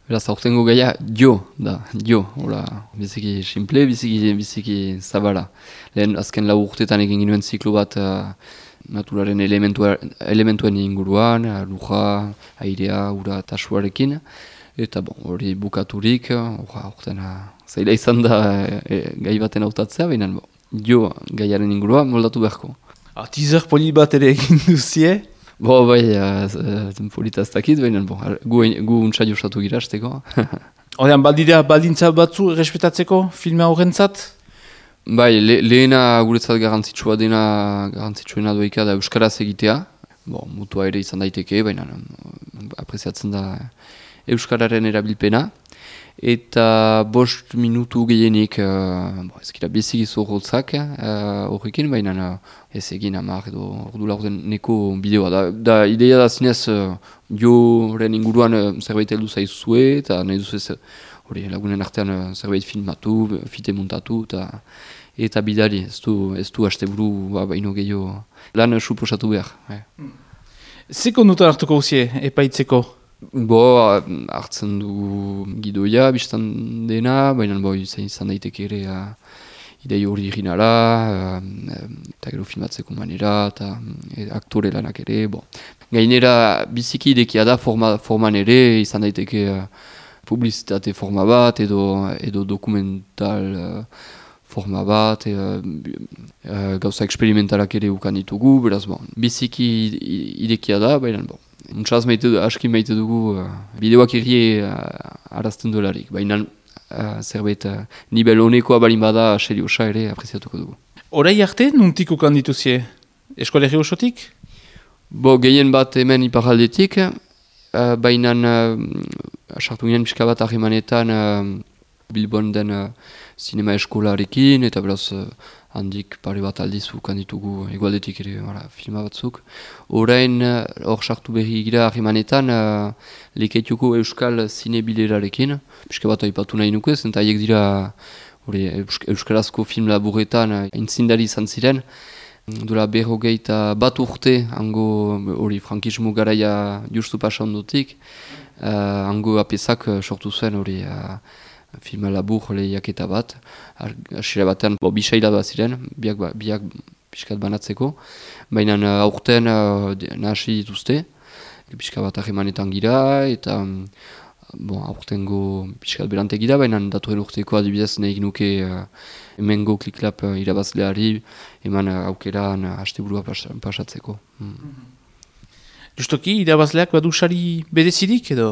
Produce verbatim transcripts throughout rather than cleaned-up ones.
Beraz, aurtengo gaia, jo, da, jo, hola, biziki simple, biziki, biziki zabala. Lehen, azken lau urtetan egin ginuen ziklo bat uh, naturaren elementua, elementuen inguruan, uh, luja, airea, ura eta suarekin. Eta bon, hori bukaturik, uh, urten uh, zaila izan da e, gai baten hautatzea, baina bon, jo gaiaren inguruan moldatu beharko. Ah, teaser poli bat ere egin duzie? Bo, bai, uh, polita ez dakit, baina bon, gu, gu untsa josatu gira azteko. Horrean, baldidea baldintza batzu errespetatzeko filma horrentzat? Bai, le, lehena guretzat garantzitsua dena, garantzitsuena doika da euskaraz egitea. Bon, mutua ere izan daiteke, baina apreziatzen da euskararen erabilpena. Eta bost minutu gehienik, uh, bo, ez gira biziki zorrotzak horrekin, uh, baina uh, ez egin hamar edo ordu laurden neko bideoa. Da, da ideia da zinez uh, joren inguruan uh, zerbait heldu zaizue, eta nahi duzu hori lagunen artean uh, zerbait filmatu, fite montatu, eta eta bidali, ez du, ez du asteburu ba, baino gehiago lan suposatu behar. Eh. Zeko nutan hartuko guzie, epaitzeko? Bo, hartzen du gidoia, biztan dena, baina bo, izan daiteke ere uh, idei hori irinara, uh, eta gero filmatzeko manera, eta uh, aktore lanak ere, bo. Gainera, biziki idekia da forma, forman ere, izan daiteke uh, publizitate forma bat, edo, edo dokumental uh, forma bat, e, uh, gauza eksperimentalak ere ukan ditugu, beraz, bon, biziki idekia da, baina, bon. Untsaz maite du, aski maite dugu uh, bideoak errie uh, arazten dolarik, baina uh, zerbait uh, nibel honekoa balin bada seriosa ere apreziatuko dugu. Horai arte, nuntik ukan dituzie? Eskolegio osotik? Bo, gehien bat hemen iparaldetik, uh, baina uh, sartu ginen pixka bat ahemanetan uh, Bilbon den uh, sinema eskolarekin, eta beraz uh, handik pare bat aldiz ukan ditugu egualdetik ere wala, filma batzuk. Orain hor uh, sartu berri gira ahemanetan uh, lekeituko euskal zinebilerarekin, pixka bat aipatu nahi nuke, zenta haiek dira hori, euskarazko film laburetan uh, intzindari izan ziren. Dola berrogeita bat urte, hango hori frankismo garaia justu pasa ondotik, uh, hango apezak uh, sortu zuen hori uh, filma labur lehiaketa bat, asira batean bo, bisaila bat ziren, biak, biak pixkat banatzeko, baina uh, aurten uh, nahasi dituzte, pixka bat ahemanetan gira, eta bon, aurtengo pixkat berante gira, baina datoren urteko adibidez nahi nuke uh, emengo kliklap uh, irabazleari eman uh, aukeran uh, hasteburua pas, pasatzeko. Hmm. Justoki, irabazleak badu sari berezirik edo?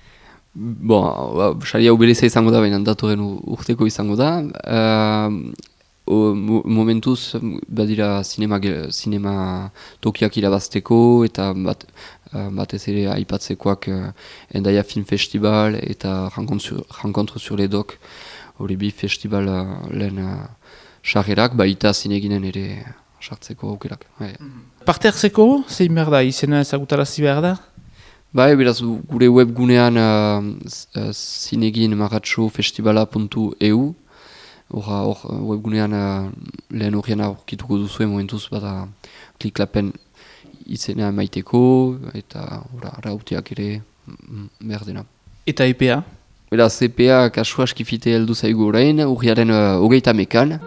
Bon, sari hau bereza izango da, baina datoren urteko izango da. Uh, o, momentuz, badira sinema, sinema tokiak irabazteko, eta bat, uh, batez ere aipatzekoak uh, Endaia Film Festival eta Rencontre sur les Docs, hori bi festival uh, lehen sarrerak, uh, baita zineginen ere sartzeko aukerak. Parte hartzeko, zein behar da, izena ezagutarazi behar da? Bai, beraz, gure webgunean uh, uh, zinegin maratxo festivala puntu e u, hor uh, webgunean uh, lehen horrean aurkituko duzue momentuz bada kliklapen izena maiteko, eta rautiak ere mm, behar dena. Eta E P A? Beraz, E P A kasu aski fite heldu zaigu orain, urriaren uh, hogeita mekan.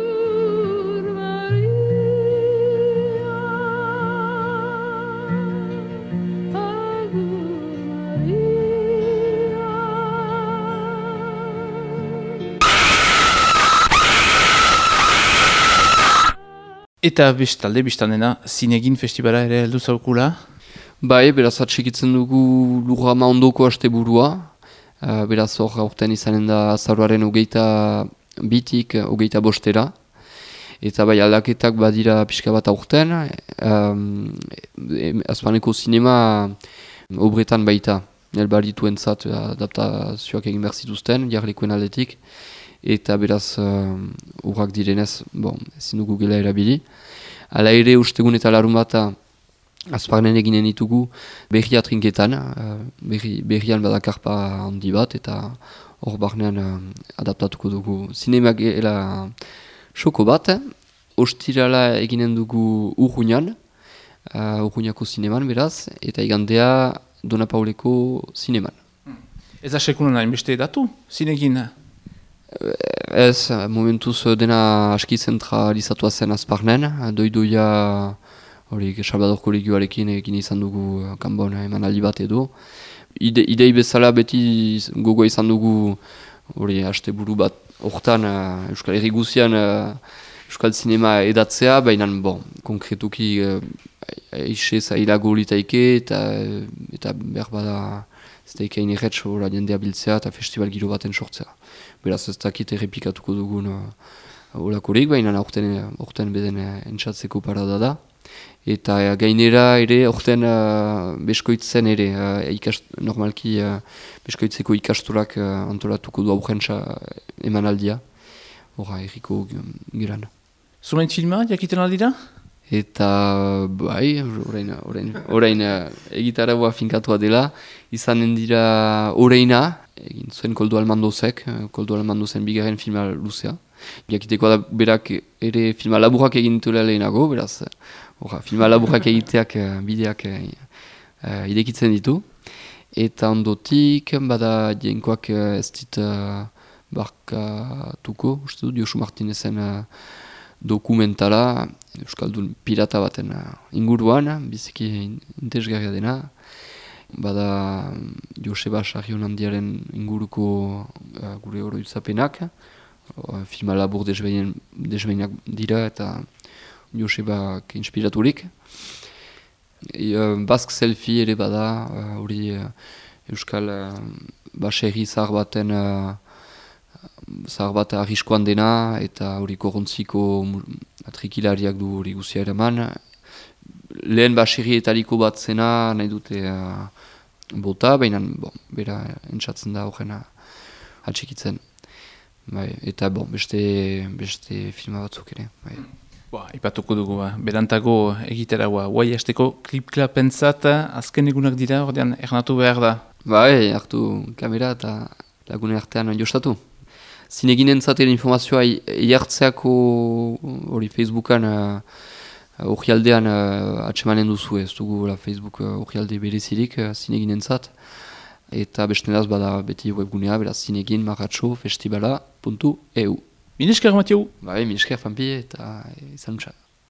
Eta bestalde, biztanena, zinegin festivala ere heldu zaukula? Bai, beraz atxikitzen dugu lurrama ondoko asteburua. Uh, beraz hor aurten izanen da azaroaren hogeita bitik hogeita bostera. Eta bai aldaketak badira pixka bat aurten. Um, Azpaneko sinema obretan baita. Elbaritu entzat adaptazioak egin behar zituzten, jarlikoen aldetik. Eta beraz uh, urrak direnez, bon, ezin dugu gela erabili. Hala ere ustegun eta larun bata azparnen eginen ditugu berria trinketan, uh, berri, berrian badakarpa handi bat, eta hor barnean uh, adaptatuko dugu zinema gela xoko bat. Ostirala eginen dugu urruñan, uh, urruñako zineman beraz, eta igandea Dona Pauleko zineman. Ez da sekulan nahi beste datu, zinegin? Ez, momentuz dena aski zentralizatua zen azparnen, doidoia hori Salvador kolegioarekin egin izan dugu kanbon emanaldi bat edo. Ide, idei bezala beti gogoa izan dugu hori haste buru bat hortan uh, Euskal Herri guzian uh, Euskal Zinema edatzea, baina bon, konkretuki uh, eixe zailago litaike eta, eta behar bada ez da ikain erretz hori jendea biltzea eta festival giro baten sortzea. Beraz ez dakit errepikatuko dugun holakorik, uh, baina aurten beden uh, entzatzeko parada da. Eta uh, gainera ere, orten uh, beskoitzen ere, uh, ikast, normalki uh, beskoitzeko ikasturak uh, antolatuko du aurrentza emanaldia, horra erriko geran. Zumain filma, jakiten aldira? Eta bai, orain, orain, orain uh, egitaragua finkatua dela, izanen dira oraina, egin zuen Koldo Almandozek, Koldo Almandozen bigarren filma luzea. Jakiteko da berak ere filma laburrak egin dituela lehenago, beraz, Hora, filma laburrak egiteak bideak uh, idekitzen ditu. Eta ondotik, bada jenkoak ez dit uh, barkatuko, uste du, Josu Martinezen uh, dokumentala, Euskaldun pirata baten uh, inguruan, biziki interesgarria dena. Bada Joseba Sarrion handiaren inguruko uh, gure oroitzapenak, uh, filma labur desbeinak dira eta Josebak inspiraturik. E, uh, Bask selfie ere bada, hori uh, Euskal uh, baserri zahar baten uh, zahar bat arriskoan dena eta hori korrontziko atrikilariak du hori guzia eraman. Lehen baserrietariko bat zena nahi dute uh, bota, baina bon, bera entzatzen da horrena atxikitzen. Bai, eta bon, beste, beste filma batzuk ere. Bai. Ba, ipatuko dugu, ba. Berantago egiteragoa, guai hasteko klip-klapentzat, azken egunak dira, ordean ernatu behar da. Bai, hartu kamera eta lagune artean jostatu. Zineginen zaten informazioa jartzeako hori Facebookan orrialdean uh, uh, atsemanen duzu ez dugu la Facebook orrialde uh, berezirik uh, zineginen zat. Eta bestenaz bada beti webgunea, beraz zinegin marratxo festivala puntu e u. Minesker, Mathieu. Bai, minesker, Fampi, eta izan txat.